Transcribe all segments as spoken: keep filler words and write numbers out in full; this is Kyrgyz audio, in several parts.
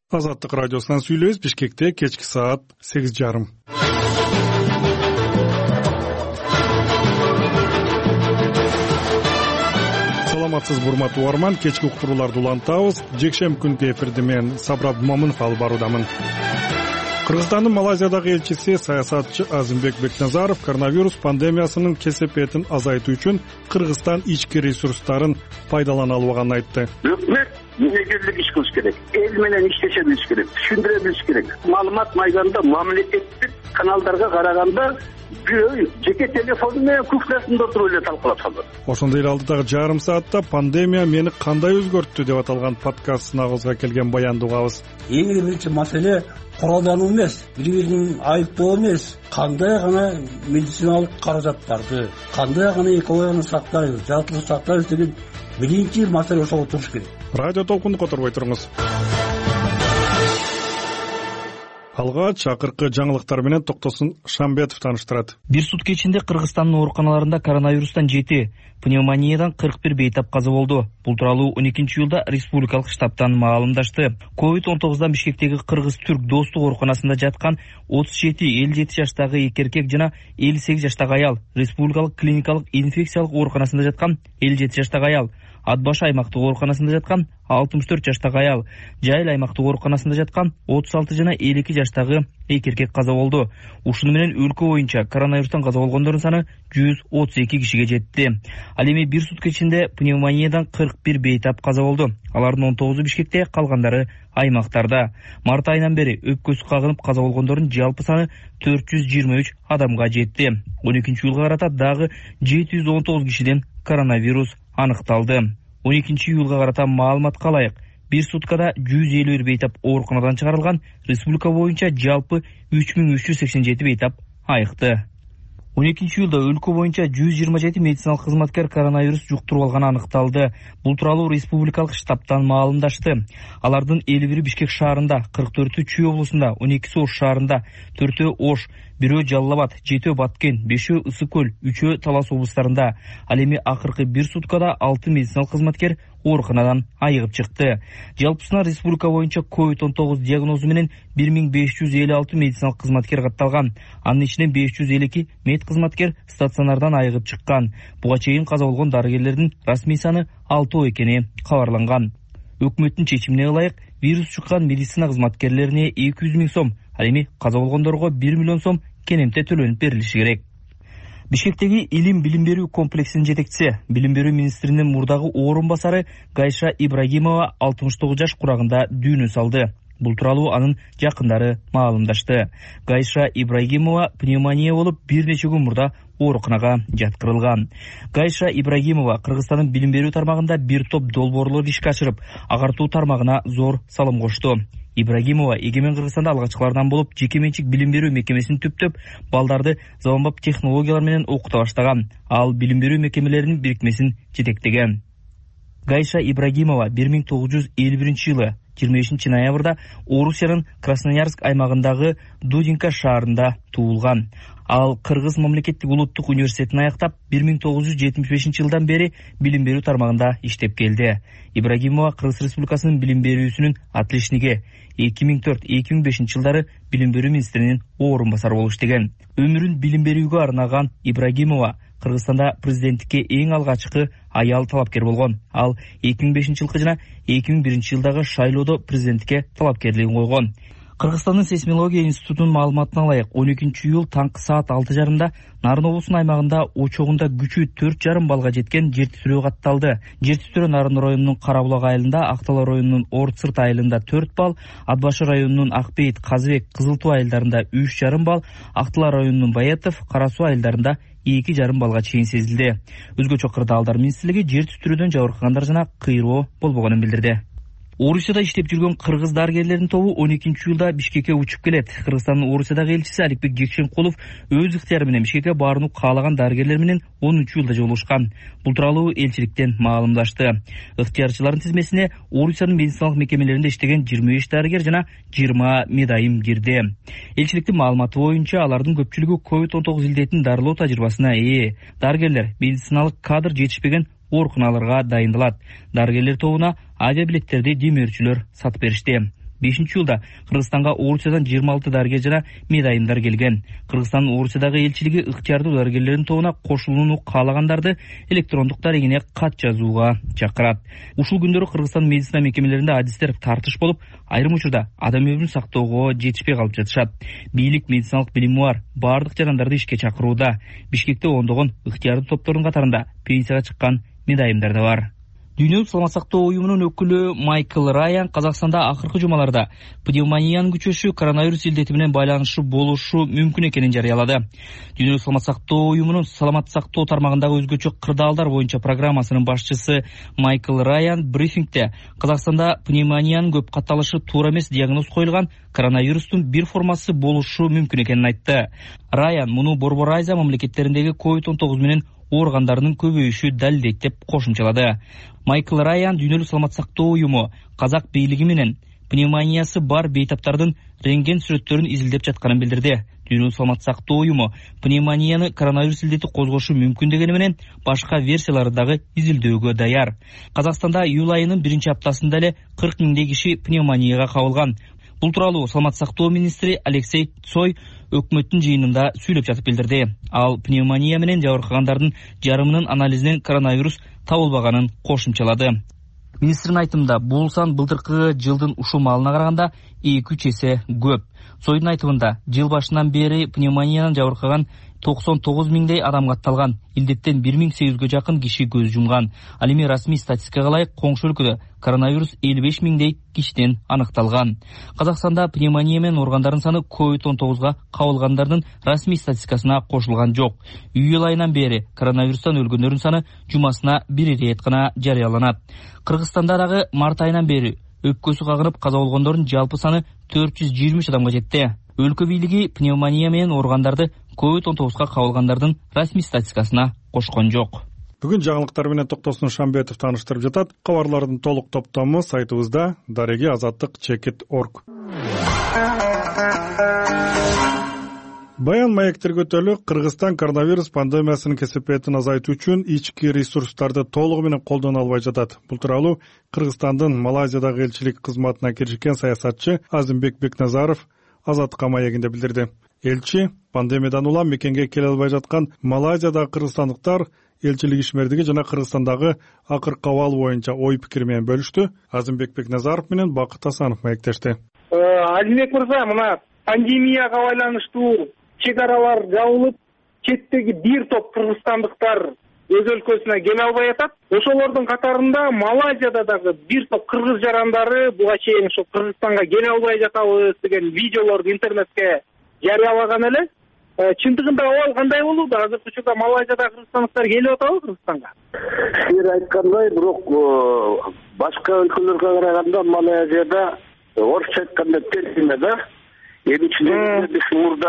Азаттык радиосунан сүйлөбүз. Бишкекте кечки саат сегиз жарым. Саламатсыз урматтуу угарман, кечки уктурууларды улантабыз. Жекшемби күнкү эфирде мен Сабрат Момунов алып баруудамын. Кыргызстандын Малайзиядагы элчиси саясатчы Азимбек Бекназаров коронавирус пандемиясынын кесепетин азайтуу үчүн Кыргызстан ички ресурстарын пайдалана албаганын айтты. Өкмөт негиздик иш кылыш керек, эл менен иштеше билиш керек, түшүндүрө билиш керек. Маалымат майданда мамлекеттик каналдарга караганда бирөө жеке телефону менен кухнясында отуруп эле талкуулап салат. Ошондой эле алдыдагы жарым саатта пандемия мени кандай өзгөрттү деп аталган подкаст сынагыбызга келген баянды угабыз. Эң биринчи маселе куралдануу эмес, бири-бирин айыптоо эмес, кандай гана медициналык каражаттарды, кандай гана экологияны сактайбыз, жаратылышты сактайбыз деген биринчи маселе ошого туруш керек. Радио толкунду которбой туруңуз. Алгач акыркы жаңылыктар менен Токтосун Шамбетов тааныштырат. Бир сутка ичинде Кыргызстандын ооруканаларында коронавирустан жети, пневмониядан кырк бир бейтап каза болду. Бул тууралуу он экинчи июлда республикалык штабтан маалымдашты. ковид он тогуздан Бишкектеги Кыргыз-Түрк достук ооруканасында жаткан отуз жети элүү жети жаштагы эки эркек жана элүү сегиз жаштагы аял, республикалык клиникалык инфекциялык ооруканасында жаткан элүү жети жаштагы аял, Ат баш аймактык ооруканасында жаткан алтымыш төрт жаштагы аял, Жайыл аймактык ооруканасында жаткан отуз алты жана элүү эки жаштагы эки эркек каза болду. Ушуну менен өлкө боюнча коронавирустан каза болгондордун саны жүз отуз эки кишиге жетти. Ал эми бир сутка ичинде пневмониядан кырк бир бейтап каза болду. Алардын он тогузу Бишкекте, калгандары аймактарда. Март айынан бери өпкөсү кагынып каза болгондордун жалпы саны төрт жүз жыйырма үч адамга жетти. он экинчи июлга карата дагы жети жүз он тогуз кишиден коронавирус аныкталды. он экинчи июлга карата маалыматка ылайык бир суткада жүз элүү бир бейтап ооруканадан чыгарылган, республика боюнча жалпы үч миң үч жүз сексен жети бейтап айыкты. он экинчи июлда өлкө боюнча жүз жыйырма жети медициналык кызматкер коронавирус жуктуруп алганы аныкталды. Бул тууралуу республикалык штабтан маалымдашты. Алардын элүү бири Бишкек шаарында, кырк төртү Чүй облусунда, он экиси Ош шаарында, төртөө Ош, бирөө Жалал Абад, жетөө Баткен, бешөө Ысык көл, үчөө Талас облустарында. Ал эми акыркы бир суткада алты медициналык кызматкер ооруканадан айыгып чыкты. Жалпысына республика боюнча ковид он тогуз диагнозу менен бир миң беш жүз элүү алты медициналык кызматкер катталган. Анын ичинен беш жүз элүү эки мед кызматкер стационардан айыгып чыккан. Буга чейин каза болгон дарыгерлердин расмий саны алтоо экени кабарланган. Өкмөттүн чечимине ылайык вирус чыккан медицина кызматкерлерине эки жүз миң сом, ал эми каза болгондорго бир миллион сом кенемте төлөнүп берилиши керек. Бишкектеги илим билим берүү комплексинин жетекчиси, билим берүү министринин мурдагы орун басары Гайша Ибрагимова алтымыш тогуз жаш курагында дүйнө салды. Бул тууралуу анын жакындары маалымдашты. Гайша Ибрагимова пневмония болуп бир нече күн мурда ооруканага жаткырылган. Гайша Ибрагимова Кыргызстандын билим берүү тармагында бир топ долбоорлорду ишке ашырып, агартуу тармагына зор салым кошту. Ибрагимова Эгемен Кыргызстанда алгачкылардан болуп, жеке менчик билим берүү мекемесин түптөп, балдарды заманбап технологиялар менен окута баштаган. Ал билим берүү мекемелеринин бирикмесин жетектеген. Гайша Ибрагимова бир миң тогуз жүз элүү биринчи жылы жыйырма бешинчи ноябрда Орусиянын Красноярск аймагындагы Дудинка шаарында туулган. Ал Кыргыз мамлекеттик улуттук университетин аяктап, бир миң тогуз жүз жетимиш бешинчи жылдан бери билим берүү тармагында иштеп келди. Ибрагимова Кыргыз Республикасынын билим берүүсүнүн атличниги, эки миң төрт эки миң бешинчи жылдары билим берүү министринин орун басары болуп иштеген. Өмүрүн билим берүүгө арнаган Ибрагимова Кыргызстанда президенттикке эң алгачкы аял талапкер болгон. Ал эки миң бешинчи жылкы жана эки миң биринчи жылдагы шайлоодо президенттикке талапкерлигин койгон. Кыргызстандын сейсмология институтунун маалыматына ылайык он экинчи июл таңкы саат алты жарымда Нарын облусунун аймагында очогунда күчү төрт жарым балга жеткен жер титирөө катталды. Жер титирөө Нарын районунун Карабулак айылында, Актала районунун Орут Сырт айылында төрт балл, Ат башы районунун Акбейит, Казыбек, Кызыл Туу айылдарында үч жарым балл, Актала районунун Баятов, Кара Суу айылдарында эки жарым балга чейин сезилди. Өзгөчө кырдаалдар министрлиги жер титирөөдөн жабыркагандар жана кыйроо болбогонун билдирди. Орусияда иштеп жүргөн кыргыз дарыгерлердин тобу он экинчи июлда Бишкекке учуп келет. Кыргызстандын Орусиядагы элчиси Аликбек Жекшенкулов өз ыктыяры менен Бишкекке барууну каалаган дарыгерлер менен онунчу июлда жолугушкан. Бул тууралуу элчиликтен маалымдашты. Ыктыярчылардын тизмесине Орусиянын медициналык мекемелеринде иштеген жыйырма беш дарыгер жана жыйырма медайым кирди. Элчиликтин маалыматы боюнча алардын көпчүлүгү ковид он тогуз илдетин дарылоо тажрыйбасына ээ. Дарыгерлер медициналык кадр жетишпеген ооруканаларга дайындалат. Дарыгерлер тобуна авиабилеттерди демөөрчүлөр сатып беришти. бешинчи жылда Кыргызстанга Орусиядан жыйырма алты дарыгер жана медайымдар келген. Кыргызстандын Орусиядагы элчилиги ыктыярдуу дарыгерлердин тобуна кошулууну каалагандарды электрондук дарегине кат жазууга чакырат. Ушул күндөрү Кыргызстан медицина мекемелеринде адистер тартыш болуп, айрым учурда адам өмүрүн сактоого жетишпей калып жатышат. Бийлик медициналык билими бар баардык жарандарды ишке чакырууда. Бишкекте ондогон ыктыярдуу топтордун катарында пенсияга чыккан медайымдар да бар. Дүйнөлүк саламат сактоо уюмунун өкүлү Майкл Райан Казакстанда акыркы жумаларда пневмониянын күчөшү коронавирус илдети менен байланышлуу болушу мүмкүн экенин жарыялады. Дүйнөлүк саламат сактоо уюмунун саламат сактоо тармагындагы өзгөчө кырдаалдар боюнча программасынын башчысы Майкл Райан брифингде Казакстанда пневмониянын көп катталышы туура эмес диагноз коюлган коронавирустун бир формасы болушу мүмкүн экенин айтты. Райан муну Борбор Азия мамлекеттериндеги ковид он тогуз менен ооругандарынын көбөйүшү далилдейт деп кошумчалады. Майкл Райан дүйнөлүк саламат сактоо уюму казак бийлиги менен пневмониясы бар бейтаптардын рентген сүрөттөрүн изилдеп жатканын билдирди. Дүйнөлүк саламат сактоо уюму пневмонияны коронавирус илдети козгошу мүмкүн дегени менен башка версиялары дагы изилдөөгө даяр. Казакстанда июль айынын биринчи аптасында эле кырк миңдей киши пневмонияга кабылган. Бул тууралуу саламат сактоо министри Алексей Цой өкмөттүн жыйынында сүйлөп жатып билдирди. Ал пневмония менен жабыркагандардын жарымынын анализинен коронавирус табылбаганын кошумчалады. Министрдин айтымында бул сан былтыркы жылдын ушул маалына караганда эки үч эсе көп. Цойдун айтымында жыл башынан бери пневмониядан жабыркаган токсон тогуз миңдей адам катталган. Илдеттен бир миң сегиз жүзгө жакын киши көз жумган. Ал эми расмий статистикага ылайык коңшу өлкөдө коронавирус элүү беш миңдей кишиден аныкталган. Казакстанда пневмония менен ооругандардын саны ковид он тогузга кабылгандардын расмий статистикасына кошулган жок. Июль айынан бери коронавирустан өлгөндөрдүн саны жумасына бир ирет гана жарыяланат. Кыргызстанда дагы март айынан бери өпкөсү кагынып каза болгондордун жалпы саны төрт жүз жыйырма үч адамга жетти. Өлкө бийлиги пневмония менен ооругандарды ковид он тогузга кабылгандардын расмий статистикасына кошкон жок. Бүгүн жаңылыктар менен Токтосун Шамбетов тааныштырып жатат. Кабарлардын толук топтому сайтыбызда дареги азаттык чекит точка орг. Баян маектерге өтөлү Кыргызстан коронавирус пандемиясынын кесепетин азайтуу үчүн ички ресурстарды толугу менен колдоно албай жатат. Бул тууралуу Кыргызстандын Малайзиядагы элчилик кызматына киришкен саясатчы Азымбек Бекназаров Азаттыкка маегинде билдирди. Элчи пандемиядан улам мекенге келе албай жаткан Малайзиядагы кыргызстандыктар элчилик ишмердиги жана Кыргызстандагы акыркы абал боюнча ой пикир менен бөлүштү. Азымбек Бекназаров менен Бакыт Асанов маектешти. Азимбек мырза, мына пандемияга байланыштуу чек аралар жабылып, четтеги бир топ кыргызстандыктар өз өлкөсүнө келе албай атат. Ошолордун катарында Малайзияда дагы бир топ кыргыз жарандары буга чейин ошо Кыргызстанга келе албай жатабыз деген видеолорду интернетке жарыялаган эле. Чындыгында абал кандай болууда? Азыркы учурда Малайзияда кыргызстандыктар келип атабы Кыргызстанга? Сиз айткандай, бирок башка өлкөлөргө караганда Малайзияда орусча айтканда терсине да. Эми биз мурда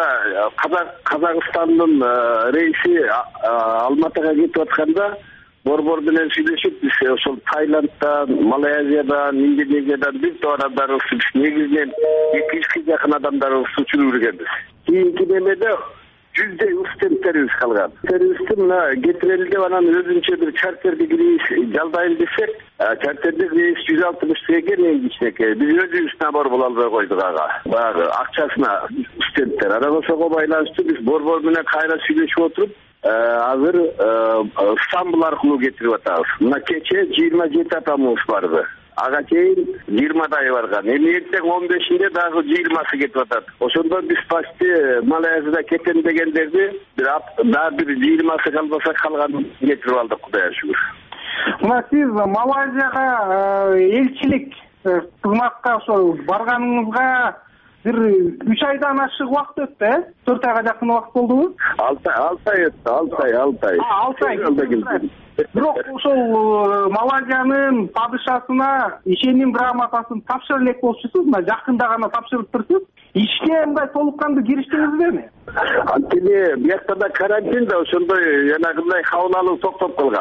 Казакстандын рейси Алматыга кетип атканда борбор менен сүйлөшүп, биз ошол Таиланддан, Малайзиядан, Индонезиядан бир топ адамдарыбыз биз негизинен эки жүзгө жакын адамдарыбызды учуруп жүргөнбүз. Кийинки немеде жүздөй студенттерибиз калган. Студенттерибизди мына кетирели деп анан өзүнчө бир чартердик рейс жалдайын десек, чартердик рейс жүз алтымыш теңге эң кичинекей. Биз өзүбүз набор боло албай койдук ага. Баягы акчасына студенттер. Анан ошого байланыштуу биз борбор менен кайра сүйлөшүп отуруп, азыр Стамбул аркылуу кетирип атабыз. Мына кече жыйырма жети адамыбыз барды. Ага чейин жыйырмадай барган. Эми эртең он бешинде дагы жыйырмасы кетип атат. Ошондон биз почти Малайзияда кетем дегендерди бир дагы бир жыйырмасы калбаса калганын кетирип алдык, Кудайга шүгүр. Мына сиз Малайзияга элчилик кызматка ошо барганыңызга бир үч айдан ашык убакыт өттү, э? төрт айга жакын убакыт болдубу? алты ай өттү, алты ай, алты ай. алты ай. Бирок ошол Малайзиянын падышасына ишеним грамотасын тапшырып элек болчусуз, мына жакында гана тапшырыптырсыз. Ишке мындай толук кандуу кириштиңизби? Антине биякта да карантин да ошондой жанагындай кабыл алуу токтоп калган.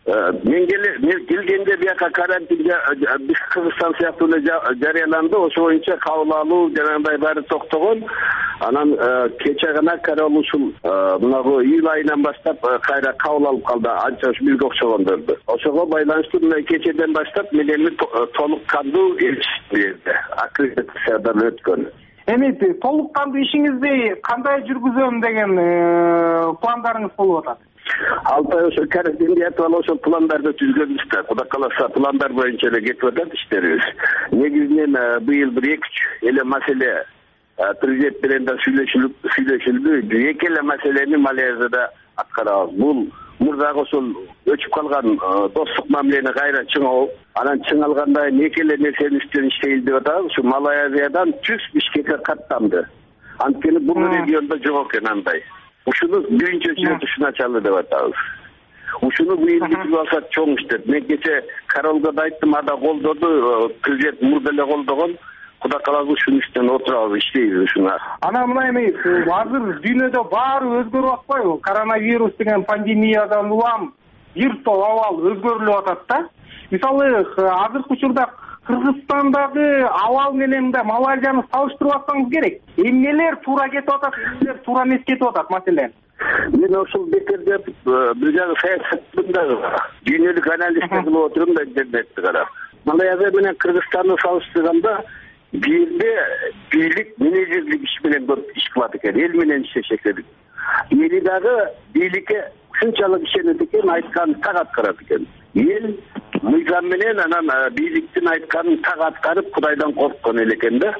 мен келгенде бияка карантин биз Кыргызстан сыяктуу эле жарыяланды. Ошо боюнча кабыл алуу жанагындай баары токтогон. Анан кече гана Карол ушул мынагу июль айынан баштап кайра кабыл алып калды. Анча уш бизге окшогондорду. Ошого байланыштуу мына кечеден баштап мен эми толук кандуу берди. Аккредитациядан өткөн. Эми толук кандуу ишиңизди кандай жүргүзөм деген пландарыңыз болуп атат? Алты ошо карантинге ятып алып ошол пландарды түзгөнбүз да. Кудай кааласа пландар боюнча эле кетип атат иштерибиз. Негизинен быйыл бир эки үч эле маселе президент менен да сүйлөшүлүп сүйлөшүлдү. Эки эле маселени Малайзияда аткарабыз. Бул мурдагы ошол өчүп калган достук мамилени кайра чыңоо, анан чыңалгандай эки эле нерсенин үстүнөн иштейли деп атабыз. Ушу Малайзиядан түз Бишкекке каттанды. Анткени бул региондо жок экен андай. Ушуну биринчи өчүрөт ушуна чалы деп атабыз. Ушуну быйыл бүтүп алсак чоң иштеп. Мен кече Каролго да айттым, ада колдоду, президент мурда эле колдогон. Кудай кааласа ушунун үстүнөн отурабыз, иштейбиз ушуна. Анан мына эми азыр дүйнөдө баары өзгөрүп атпайбы? Коронавирус деген пандемиядан улам виртуал абал өзгөрүлүп атат да. Мисалы, азыркы учурда Кыргызстандагы абал менен да Малайзияны салыштырып атсаңыз керек. Эмнелер туура кетип атат, эмнелер туура эмес кетип атат маселен? Мен ошол бекерде бир жагы саясаттында дүйнөлүк анализ кылып отурум да интернетти карап. Малайзия менен Кыргызстанды салыштырганда бир жерде бийлик менеджерлик иш менен көп иш кылат экен, эл менен иштешет экен. Эли дагы бийликке ушунчалык ишенет экен, айтканын так аткарат экен. Эл мыйзам менен анан бийликтин айтканын так аткарып, Кудайдан корккон эл экен да.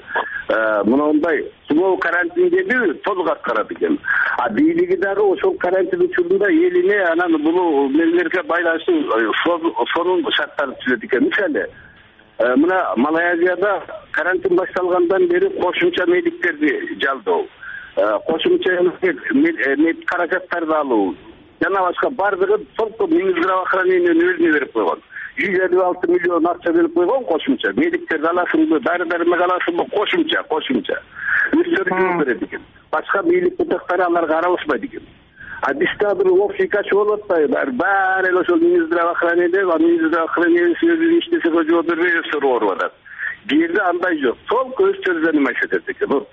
Мындай сулоо карантиндеби толук аткарат экен. А бийлиги дагы ошол карантин учурунда элине анан бул мелерге байланыштуу сонун шарттарды түзөт экен. Мисалы, мына Малайзияда карантин башталгандан бери кошумча медиктерди жалдоо, кошумча мед каражаттарды алуу, жана башка бардыгы только Минздравоохранениянын өзүнө берип койгон. жүз элүү алты миллион акча берип койгон кошумча. Медиктерди аласыңбы, дары-дармек аласыңбы, кошумча, кошумча. Өздөрү жооп берет экен. Башка бийлик бутактары аларга аралашпайт экен. А бизде бир общий качы болуп атпайбы? Баары эле ошол Минздравоохранение, а Минздравоохранение өзү иштесеге жооп бербей өздөрү ооруп атат. Бул жерде андай жок. Только өздөрү заниматься этет экен.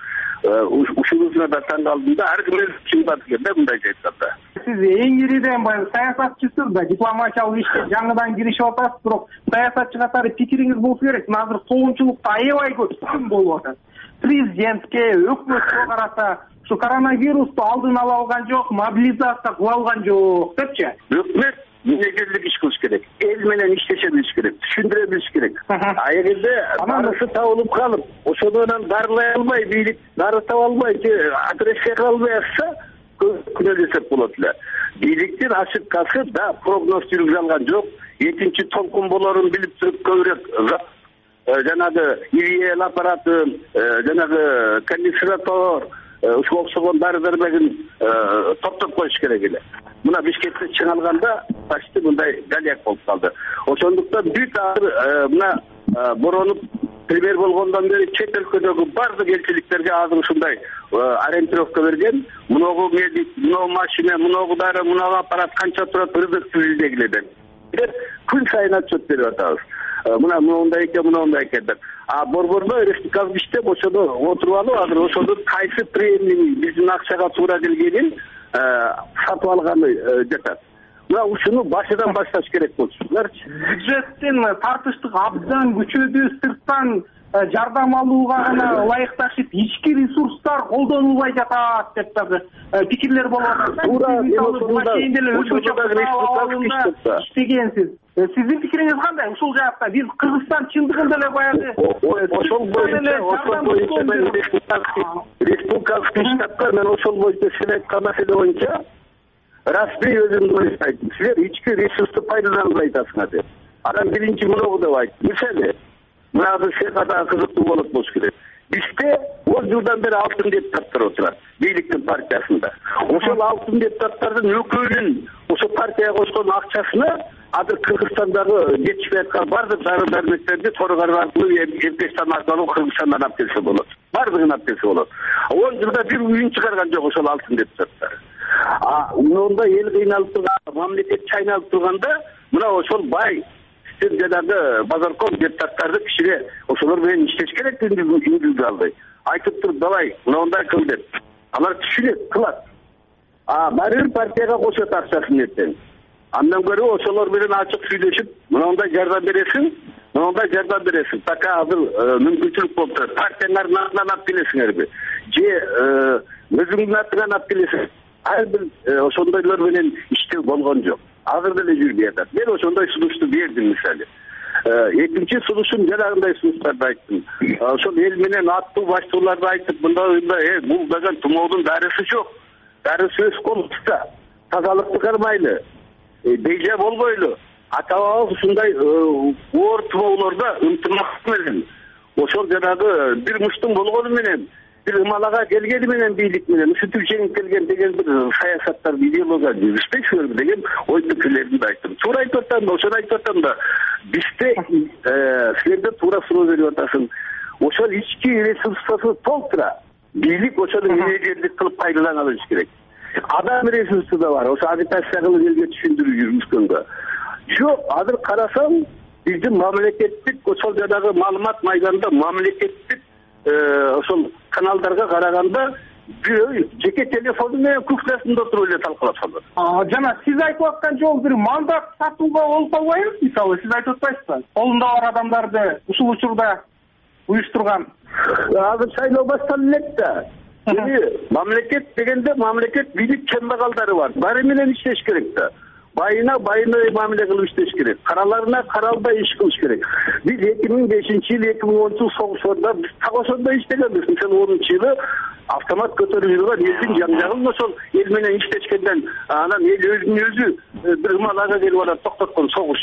Ушунусуна да таң калдым да, ар ким чындап экен да мындайча айтканда. Сиз эң ириден баягы саясатчысыз да, дипломатиялык ишке жаңыдан киришип атасыз, бирок саясатчы катары пикириңиз болсо керек. Азыр коомчулукта аябай көп күн болуп атат. Президентке, өкмөткө карата ушу коронавирусту алдын ала алган жок, мобилизация кыла алган жок депчи. Өкмөт менеджерлик иш кылыш керек, эл менен иштеше билиш керек, түшүндүрө билиш керек. А эгерде дарысы табылып калып, ошондон дарылай албай, бийлик дары таба албай, операция кыла албай атса, күнөө десек болот эле. Бийликтин ошибкасы да прогноз жүргүзө алган жок. Экинчи толкун болорун билип туруп көбүрөөк жанагы ИВЛ аппаратын, жанагы кондиционер, ушуга окшогон дары-дармегин топтоп коюш керек эле. Мына Бишкекте чыңалганда почти мындай галияк болуп калды. Ошондуктан бүт азыр мына боронуп премьер болгондон бери чет өлкөдөгү бардык элчиликтерге азыр ушундай ориентировка берген. Муногу медик, муногу машина, муногу дары, муногу аппарат канча турат, ырдыктуу билдегиле деп. Күн сайын отчет берип атабыз. Мына мындай экен, мындай экен деп. А борбордо республикалык иштеп ошондо отуруп алып, азыр ошондо кайсы премияны биздин акчага туура келгенин сатып алганы жатат. Мына ушуну башыдан башташ керек болчуларчы. Бюджеттин тартыштык абдан күчөдү, сырттан жардам алууга гана ылайыкташып, ички ресурстар колдонулбай жатат деп дагы пикирлер болуп атат. Туура, ошондо иштегенсиз. Сиздин пикириңиз кандай ушул жакта? Биз Кыргызстан чындыгында эле баягы ошол боюнча ошол боюнча мен республикалык штабка мен ошол боюнча сиз айткан маселе боюнча расмий өзүмдү айттым. Силер ички ресурсту пайдаланбай айтасыңар деп. Анан биринчи мыногу деп айттым. Мисалы, мына сыйга да кызыктуу болот болуш керек. Бизде он жылдан бери алтын депутаттар отурат бийликтин партиясында. Ошол алтын депутаттардын экөөнүн ошо партияга кошкон акчасына азыр Кыргызстандагы жетишпей аткан бардык дары-дармектерди торгар аркылуу Эркештан аркылуу Кыргызстандан алып келсе болот. Бардыгын алып келсе болот. он жылда бир уюн чыгарган жок ошол алтын депутаттар. А мындай эл кыйналып турганда, мамлекет чайналып турганда мына ошол бай сен жанагы базарком депутаттарды кичине ошолор менен иштеш керек индивидуалдуу айтып туруп давай мындай кыл деп алар түшүнөт кылат. А баары бир партияга кошот акчасын эртең. Андан көрө ошолор менен ачык сүйлөшүп мындай жардам бересиң, мындай жардам бересиң. Така азыр мүмкүнчүлүк болуп турат. Партияңардын атынан алып келесиңерби? Же өзүңдүн атыңан алып келесиң? Ар бир ошондойлор менен иштөө болгон жок. Азыр деле жүрбөй атат. Мен ошондой сунушту бердим мисалы. Экинчи сунушум жанагындай сунуштарды айттым. Ошол эл менен аттуу баштууларды айтып, мындай мындай бул деген тумоодун дарысы жок. Дарысы өз колубузда. Тазалыкты кармайлы. Бейжа болбойлу. Ата-бабабыз ушундай оор тумоолордо ынтымак менен ошол жанагы бир муштуң болгону менен бир ымалага келгени менен бийлик менен ушинтип жеңип келген деген бир саясаттар идеология жүрүшпөйсүбү деген ой пикирлеримди айттым. Туура айтып атам да, ошону айтып атам да. Бизде силерде туура суроо берип атасың. Ошол ички ресурсу толтура. Бийлик ошону менеджерлик кылып пайдалана алыш керек. Адам ресурсу да бар. Ошо агитация кылып элге түшүндүрүп жүрүшкөнгө. Жок, азыр карасаң, биздин мамлекеттик ошол жанагы маалымат майданында мамлекеттик ошол каналдарга караганда бирөө жеке телефону менен кухнясында отуруп эле талкалап салат. Жана сиз айтып аткан жол бир мандат сатууга болуп калбайбы? Мисалы, сиз айтып атпайсызбы? Колунда бар адамдарды ушул учурда уюштурган. Азыр шайлоо башталып элек да. Мамлекет дегенде мамлекет бийлик чембагалдары бар. Баары менен иштеш керек да. Байына байына мамиле кылып иштеш керек. Караларына каралбай иш кылыш керек. Биз эки миң бешинчи жыл, эки миң онунчу жыл согушунда биз так ошондой иштегенбиз. Мисалы онунчу жылы автомат көтөрүп жүргөн элдин жан-жагын ошол эл менен иштешкенден анан эл өзүн өзү бир ымалага келип алып токтоткон согуш.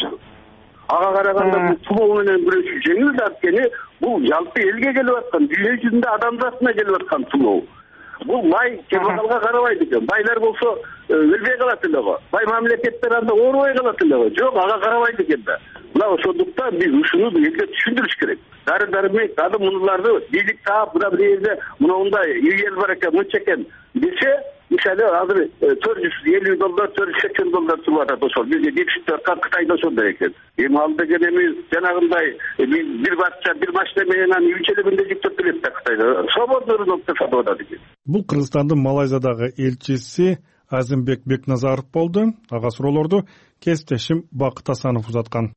Ага караганда бул тумоо менен күрөшүү жеңил да, анткени бул жалпы элге келип аткан, дүйнө жүзүндө адам затына келип аткан тумоо. Бул бай кембагалга карабайт экен. Байлар болсо өлбөй калат эле го. Бай мамлекеттер анда оорубай калат эле го. Жок, ага карабайт экен да. Мына ошондуктан биз ушуну элге түшүндүрүш керек. Дары-дармек аны мунуларды бийлик таап, мына бир жерде мындай үй бар экен, мынча экен десе, мисалы азыр төрт жүз элүү доллар, төрт жүз сексен доллар туруп атат ошол. Бизге жетишип аткан Кытайда ошондой экен. Эми ал деген эми жанагындай бир бакча, бир машина менен аны үч элегинде жүктөп келет да Кытайда. Свободный рынокто сатып атат экен. Бул Кыргызстандын Малайзиядагы элчиси Азимбек Бекназаров болду. Ага суроолорду кесиптешим Бакыт Асанов узаткан.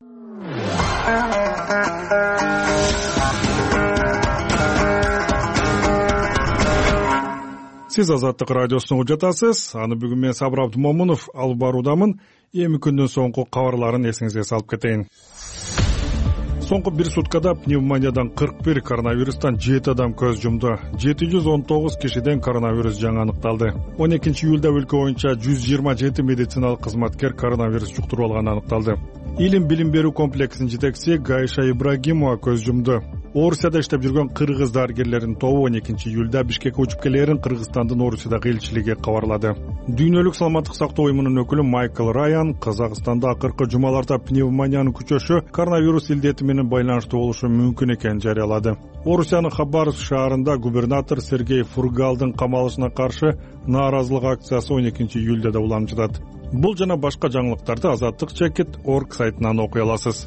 Сиз Азаттык радиосуна угуп жатасыз. Аны бүгүн мен Сабыр Абдумомунов алып баруудамын. Эми күндүн соңку кабарларын эсиңизге салып кетейин. Соңку бир суткада пневмониядан кырк бир, коронавирустан жети адам көз жумду. жети жүз он тогуз кишиден коронавирус жаңы аныкталды. он экинчи июлда өлкө боюнча жүз жыйырма жети медициналык кызматкер коронавирус жуктуруп алганы аныкталды. Илим билим берүү комплексинин жетекчиси Гайша Ибрагимова көз жумду. Орусияда иштеп жүргөн кыргыз дарыгерлеринин тобу он экинчи июлда Бишкекке учуп келерин Кыргызстандын Орусиядагы элчилиги кабарлады. Дүйнөлүк саламаттык сактоо уюмунун өкүлү Майкл Райан Казакстанда акыркы жумаларда пневмониянын күчөшү коронавирус илдети менен байланыштуу болушу мүмкүн экенин жарыялады. Орусиянын Хабаровск шаарында губернатор Сергей Фургалдын камалышына каршы нааразылык акциясы он экинчи июлда да уланып жатат. Бул жана башка жаңылыктарды азаттык чекит точка орг сайтынан окуй аласыз.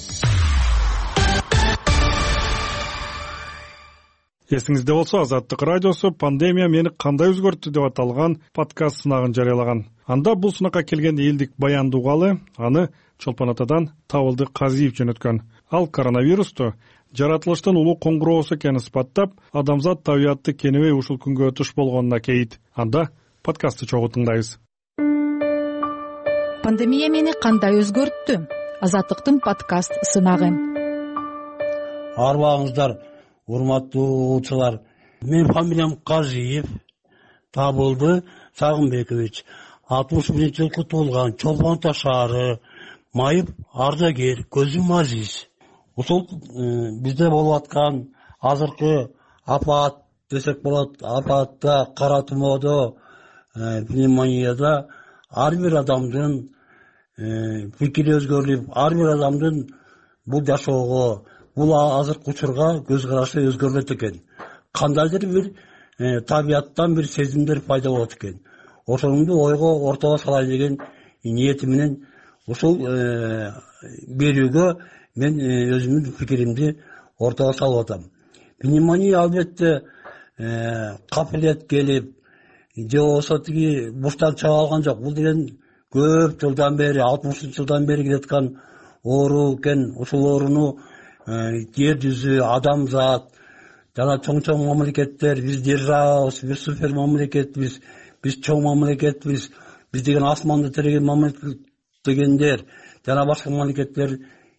Эсиңизде болсо, Азаттык радиосу пандемия мени кандай өзгөрттү деп аталган подкаст сынагын жарыялаган. Анда бул сынакка келген элдик баянды угалы, аны Чолпон Атадан Табылды Казиев жөнөткөн. Ал коронавирусту жаратылыштын улуу коңгуроосу экенин испаттап, адамзат табиятты кенебей ушул күнгө туш болгонуна кейит. Анда подкастты чогуу тыңдайбыз. Пандемия мени кандай өзгөрттү? Азаттыктын подкаст сынагы. Арбаңыздар, урматтуу угуучулар. Мен фамилиям Казиев Табылды Сагынбекович. алтымыш биринчи жылкы туулган, Чолпон Ата шаары, майып ардагер, көзүм азиз. Ушул бизде болуп аткан азыркы апаат десек болот, апаатта, кара тумоодо, пневмонияда ар бир адамдын пикири өзгөрүп, ар бир адамдын бул жашоого, бул азыркы учурга көз карашы өзгөрүлөт экен. Кандайдыр бир табияттан бир сезимдер пайда болот экен. Ошону ойго ортого салайын деген ниети менен ушул берүүгө мен өзүмдүн пикиримди ортого салып атам. Пневмония албетте капилет келип же болбосо тиги буштан чыга алган жок. Бул деген көп жылдан бери, алтымышынчы жылдан бери келаткан оору экен. Ушул ооруну жер жүзү, адамзат жана чоң-чоң мамлекеттер, биз державабыз, биз супер мамлекетбиз, биз чоң мамлекетбиз, биз деген асманды тиреген мамлекет дегендер жана башка мамлекеттер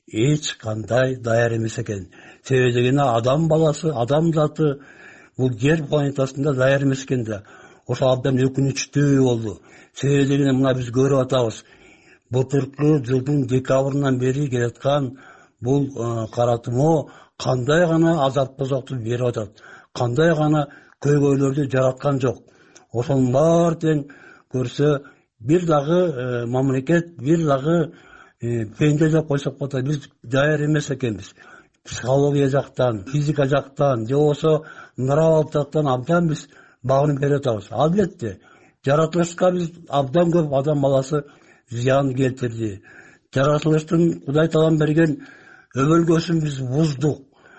эч кандай даяр эмес экен. Себеби дегенде адам баласы, адам заты бул жер планетасында даяр эмес экен да. Ошо абдан өкүнүчтүү болду. Себеби дегенде мына биз көрүп атабыз. Былтыркы жылдын декабрынан бери келаткан бул каратымо кандай гана азап тозокту берип атат, кандай гана көйгөйлөрдү жараткан жок. Ошонун баары тең көрсө бир дагы мамлекет, бир дагы пенде деп койсок болот. Биз даяр эмес экенбиз. Психология жактан, физика жактан, же болбосо нравдык жактан абдан биз багынып берип атабыз. Албетте жаратылышка биз абдан көп адам баласы зыян келтирди. Жаратылыштын Кудай Таалам берген өбөлгөсүн биз буздук.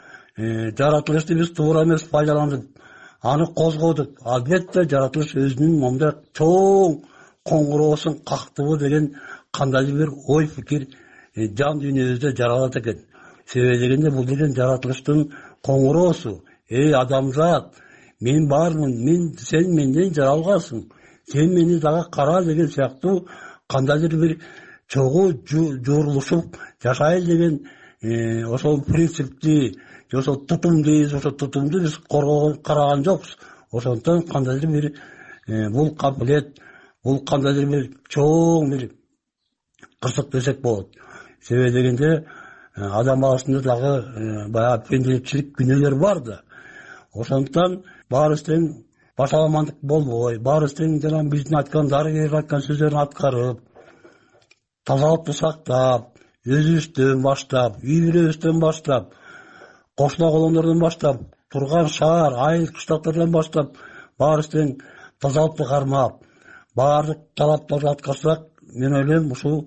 Жаратылышты биз туура эмес пайдаландык, аны козгодук. Албетте жаратылыш өзүнүн момундай чоң коңгуроосун кактыбы деген кандайдыр бир ой пикир жан дүйнөбүздө жаралат экен. Себеби дегенде бул деген жаратылыштын коңгуроосу. Эй адамзат, мен бармын, мен сен менден жаралгансың, сен мени дагы кара деген сыяктуу кандайдыр бир чогуу жуурулушуп жашайлы деген ошол принципти, ошол тутум дейбиз, ошол тутумду биз коргогон караган жокпуз. Ошондон кандайдыр бир бул капилет, бул кандайдыр бир чоң бир кырсык десек болот. Себеби дегенде адам баласында дагы баягы пенделикчилик күнөөлөр бар да. Ошондон баарыбыз тең башаламандык болбой, баарыбыз тең жана биздин айткан дарыгерлер айткан сөздөрүн аткарып, тазалыкты сактап, өзүбүздөн баштап, үй бүлөбүздөн баштап, кошуна колондордон баштап, турган шаар, айыл кыштактардан баштап баарыбыз тең тазалыкты кармап, баардык талаптарды аткарсак, мен ойлойм ушул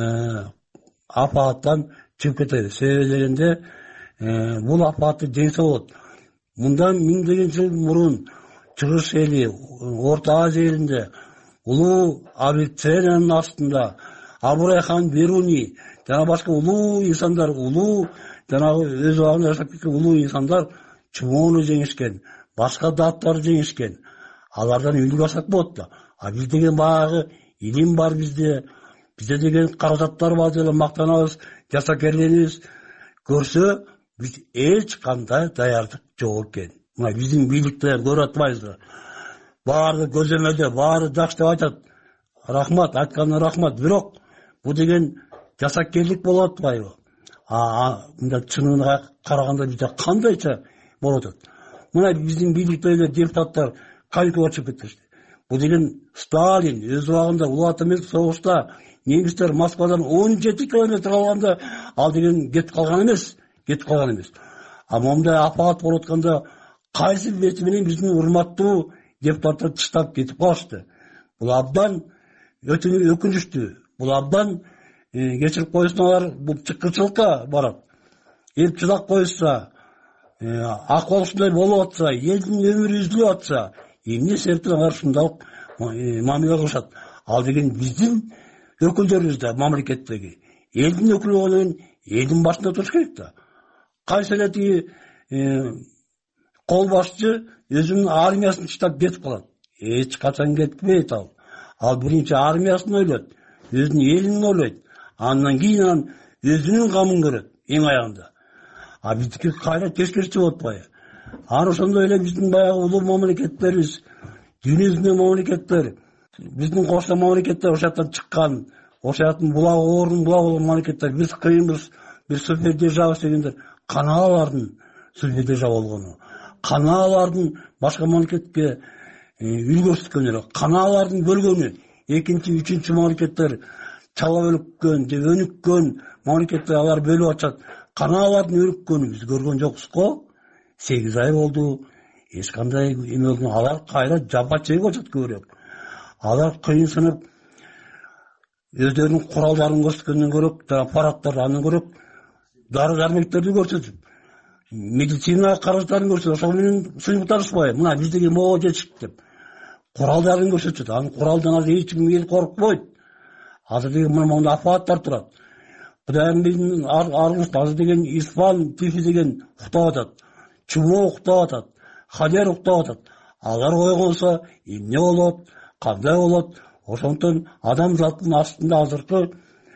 апааттан чыгып кетебиз. Себеби дегенде бул апаатты жеңсе болот. Мындан миңдеген жыл мурун Чыгыш эли, Орто Азия элинде улуу Авиценнанын астында Абурай хан Беруни жана башка улуу инсандар, улуу жанагы өз убагында жашап кеткен улуу инсандар чумоону жеңишкен, башка даттарды жеңишкен. Алардан үлгү алсак болот да. А биз деген баягы илим бар бизде, бизде деген каражаттар бар деп мактанабыз, жасакерлерибиз көрсө биз эч кандай даярдык жок экен. Мына биздин бийликте көрүп атпайбызбы? Баары көзөмөлдө, баары жакшы деп айтат. Рахмат, айтканына рахмат. Бирок бул деген жасакерлик болуп атпайбы? А мында чынына караганда бизде кандайча болуп атат? Мына биздин бийликтеги депутаттар кайыкка чыгып кетишти. Бул деген Сталин өз убагында улуу атамек согушта немистер Москвадан он жети километр алганда ал деген кетип калган эмес, кетип калган эмес. А момундай апаат болуп атканда кайсы бети менен биздин урматтуу депутаттар тыштап кетип калышты? Бул абдан өкүнүчтүү. Бул абдан кечирип койсуңар, бул чыккычылыкка барат. Эл чыдап койса, акыбал ушундай болуп атса, элдин өмүрү үзүлүп атса, эмне себептен алар ушундайлык мамиле кылышат? Ал деген биздин өкүлдөрүбүз да мамлекеттеги. Элдин өкүлү болгон элдин башында туруш керек да. Кайсы эле тиги кол башчы өзүнүн армиясын таштап кетип калат. Эч качан кетпейт ал. Ал биринчи армиясын ойлойт, өзүнүн элин ойлойт. Андан кийин анан өзүнүн камын көрөт эң аягында. А биздики кайра тескерисинче болуп атпайбы? Аны ошондой эле биздин баягы улуу мамлекеттерибиз, дүйнө жүзүндөгү мамлекеттер, биздин кошмо мамлекеттер ошол жактан чыккан, ошол жактын булагы ордун булагы болгон мамлекеттер, биз кыйынбыз, бир супер державабыз дегендер, кана алардын супер держава болгону, кана алардын башка мамлекетке үлгү көрсөткөнү, кана алардын бөлгөнү, экинчи, үчүнчү мамлекеттер чала бөлүккөн, деп өнүккөн мамлекеттер алар бөлүп атышат. Кана алардын өнүккөнү биз көргөн жокпуз го. сегиз ай болду, эч кандай эме болгон. Алар кайра жапа чегип атышат көбүрөөк. Алар кыйынсынып өздөрүнүн куралдарын көрсөткөндөн көрөк, аппараттарды андан көрөк дары дармектерди көрсөтүп, медицина каражаттарын көрсөтүп, ошол менен сыймыкташпай, мына биз деген могу жетиштик деп куралдарын көрсөтүп, анын куралдан азыр эч ким келип коркпойт. Азыр деген мына монда аппараттар турат. Кудайым биздин аргыбызда азыр деген испан тифи деген уктап атат, чумо уктап атат, холера уктап атат. Алар койгонсо эмне болот, кандай болот? Ошондон адамзаттын астында азыркы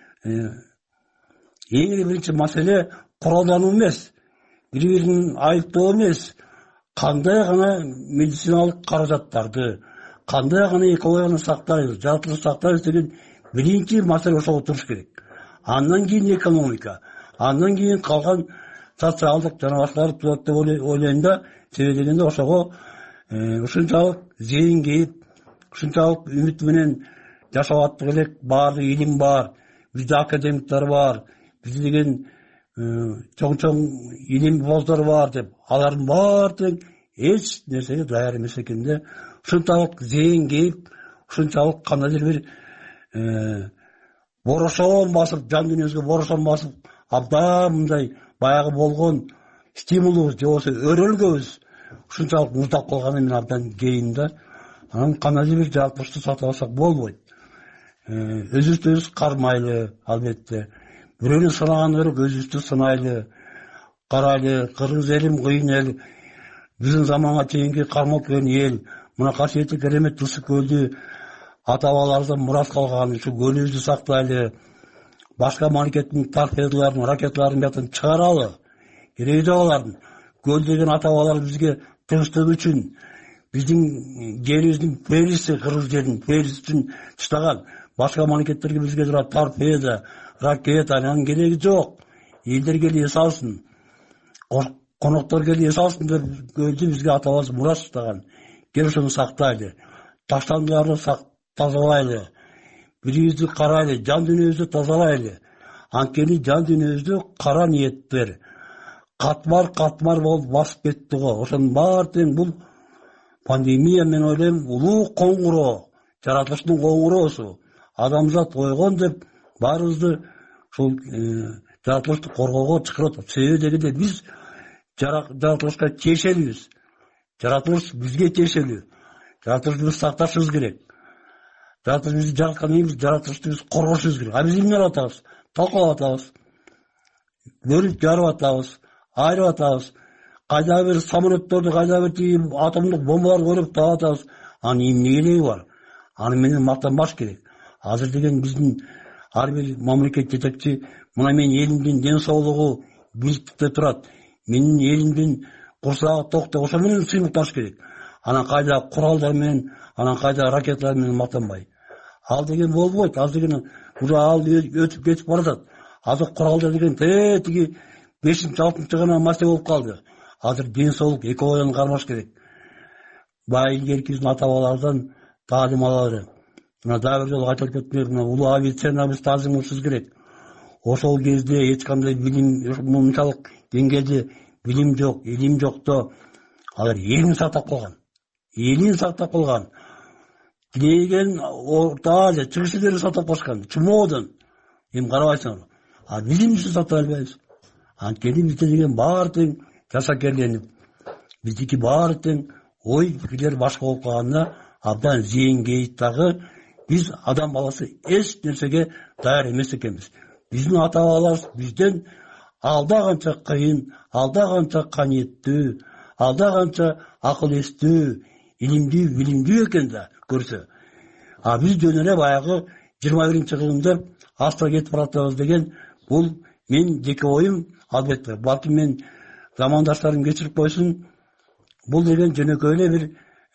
эң эле биринчи маселе куралдануу эмес, бири-бирин айыптоо эмес, кандай гана медициналык каражаттарды, кандай гана экологияны сактайбыз, жаратылышты сактайбыз деген биринчи маселе ошого туруш керек. Андан кийин экономика, андан кийин калган социалдык жана башкалар туулат деп ойлойм да. Себеби дегенде ошого ушунчалык зейин кейип, ушунчалык үмүт менен жашап аттык элек, баардык илим бар, бизде академиктер бар, бизде деген чоң-чоң илим боздор бар деп, алардын баардыгы эч нерсеге даяр эмес экен да. Ушунчалык зейин кейип, ушунчалык кандайдыр бир борошон басып, жан дүйнөбүзгө борошон басып, абдан мындай баягы болгон стимулубуз же болбосо өрөлгөбүз ушунчалык муздап калганын мен абдан кейим да. Анан кандайдыр бир жаратылышты сатып алсак болбойт. Өзүбүздү өзүбүз кармайлы, албетте. Бирөөнү сынаган көрөк өзүбүздү сынайлы, карайлы. Кыргыз элим кыйын эл, биздин заманга чейинки кармалып келген эл. Мына касиеттүү керемет Ысык көлдү ата бабаларыбыздан мурас калган, ушу көлүбүздү сактайлы. Башка мамлекеттин торпедаларын, ракеталарын биятан чыгаралы. Кереги жок алардын. Көл деген ата бабалар бизге тынчтык үчүн, биздин жерибиздин периси, кыргыз жеринин периси үчүн чыдаган. Башка мамлекеттерге бизге тура торпеда, ракета, анын кереги жок. Элдер келип эс алсын, коноктор келип эс алсын деп көлдү бизге ата бабабыз мурас чыдаган. Кел ошону сактайлы, таштандыларды тазалайлы, бирибизди карайлы, жан дүйнөбүздү тазалайлы. Анткени жан дүйнөбүздү кара ниеттер катмар-катмар болуп басып кетти го. Ошонун баардыгы бул пандемия, мен ойлойм, улуу коңгуроо, жаратылыштын коңгуроосу. Адамзат койгон деп баарыбызды ушул жаратылышты коргоого чакырып атат. Себеби дегенде биз жаратылышка тиешелибиз. Жаратылыш бизге тиешелүү. Жаратылышты биз сакташыбыз керек. Жаратылыш бизди жараткандан кийин биз жаратылышты биз коргошубуз керек. А биз эмне кылып атабыз? Талкалап атабыз. Бөлүп жарып атабыз, айырып атабыз. Кайда бир самолетторду, кайда бир тиги атомдук бомбаларды ойлоп таап атабыз. Анын эмне кереги бар? Аны менен мактанбаш керек. Азыр деген биздин ар бир мамлекет жетекчи, мына менин элимдин ден соолугу бийликтикте турат, менин элимдин курсагы ток деп ошо менен сыймыкташ керек. Анан кайда куралдар менен, анан кайда ракеталар менен мактанбай. Ал деген болбойт. Ал деген уже ал өтүп кетип баратат. Азыр куралдар деген тетиги бешинчи алтынчы гана маселе болуп калды. Азыр ден соолук, экологияны кармаш керек. Бай илгерки биздин ата бабалардан таалим алалы. Мына дагы бир жолу айтып кеттим, мына улуу авиацияны тазым кылышыбыз керек. Ошол кезде эч кандай билим, мынчалык деңгээлде билим жок, илим жокто алар элин сактап калган. Элин сактап калган. Деген Орто Азия, чыгыш элдерин сактап калышкан. Чумоодон. Эми карабайсыңар. А биз эмнеси сактап албайбыз? Анткени бизде деген баардык жашакерленип, биздики баардык ой пикирлер башка болуп калганда абдан зейин кейит дагы биз адам баласы эч нерсеге даяр эмес экенбиз. Биздин ата бабаларыбыз бизден алда канча кыйын, алда канча каниеттүү, алда канча акыл эстүү, илимдүү, билимдүү экен да көрсө. А биз жөн эле баягы жыйырма биринчи кылымда аста кетип баратабыз деген бул мен жеке оюм, албетте. Балким мен замандаштарым кечирип койсун, бул деген жөнөкөй эле бир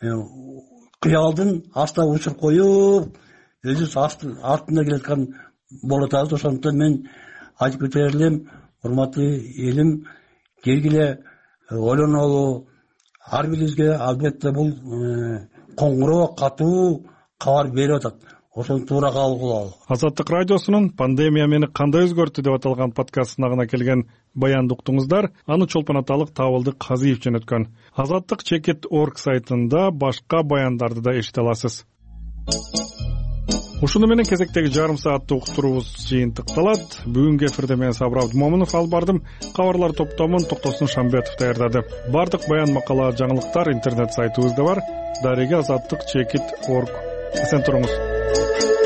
кыялдын аста учуруп коюп, өзүбүз артында келаткан болуп атабыз. Ошондуктан мен айтып кетер элем, урматтуу элим, кергиле ойлонолу, ар бирибизге албетте бул коңгуроо, катуу кабар берип атат. Ошону туура кабыл кылалы. Азаттык радиосунун пандемия мени кандай өзгөрттү деп аталган подкаст сынагына келген баянды уктуңуздар. Аны чолпон аталык Табылды Казиев жөнөткөн. Азаттык чекит точка орг сайтында башка баяндарды да эшите аласыз. ушуну менен кезектеги жарым сааттык уктуруубуз жыйынтыкталат. Бүгүнкү эфирде мен Сабыр Абдымомунов алып бардым. Кабарлар топтомун Токтосун Шамбетов даярдады. Бардык баян, макала, жаңылыктар интернет сайтыбызда бар. дареге азаттык чекит точка орг. Эсен туруңуз.